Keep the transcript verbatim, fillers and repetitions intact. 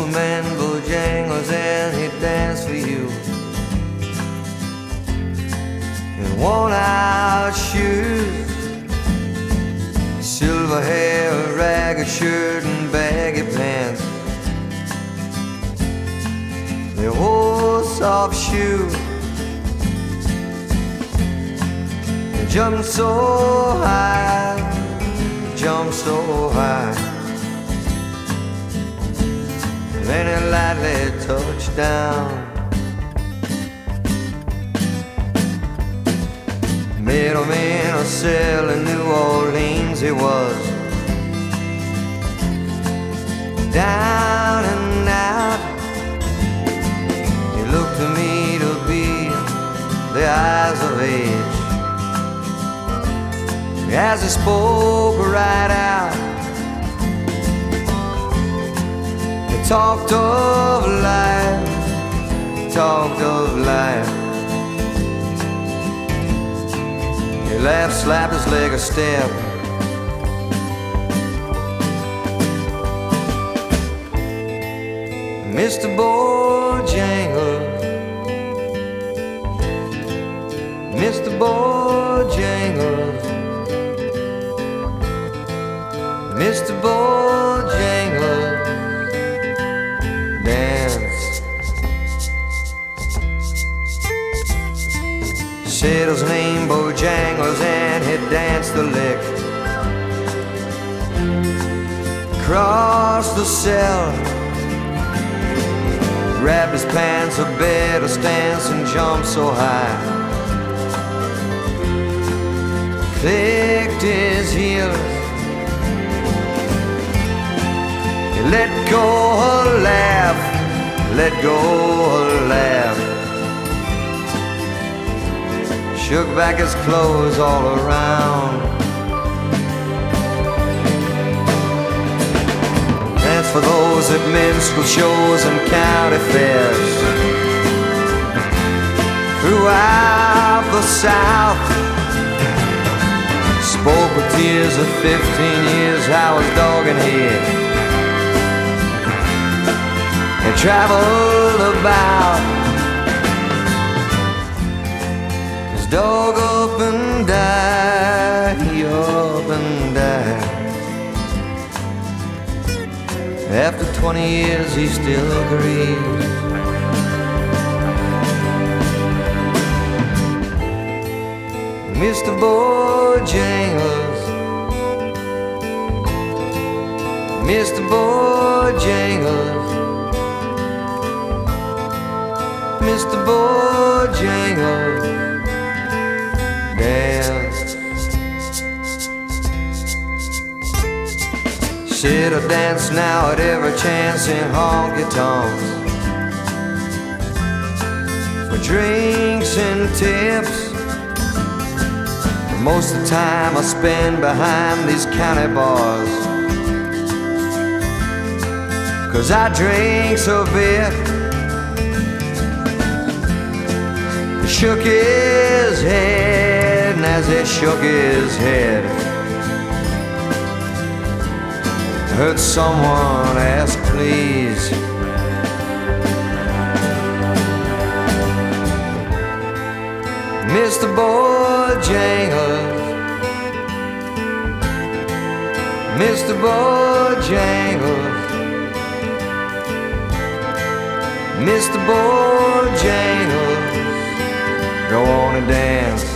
old man Bojangles and he'd dance for you in worn-out shoes, silver hair, a ragged shirt and baggy pants. They wore soft shoes and jumped so high, jumped so high. Then he lightly touched down. Middleman a cell in New Orleans he was, down and out. He looked to me to be the eyes of age as he spoke right out. He talked of life, he talked of life. He laughed, slapped his leg a step. Mister Bojangles, Mister Bojangles, Mister Bojangles, dance. Said his name Bojangles and he danced the lick across the cell, grabbed his pants, a better stance and jumped so high, clicked his heels. He let go a laugh, let go a laugh, shook back his clothes all around. That's for those at minstrel shows and county fairs throughout the South. Spoke with tears of fifteen years I was dogging here and traveled about. His dog up and died, he up and died. After twenty years he still grieves. Mister Bojangles, Mister Bojangles, Mister Bojangles, dance. Said I dance now at every chance in honky-tonks for drinks and tips. But most of the time I spend behind these county bars, 'cause I drink so bit. He shook his head, and as he shook his head, I heard someone ask, please. Mister Bojangles, Mister Bojangles, Mister Bojangles, go on and dance.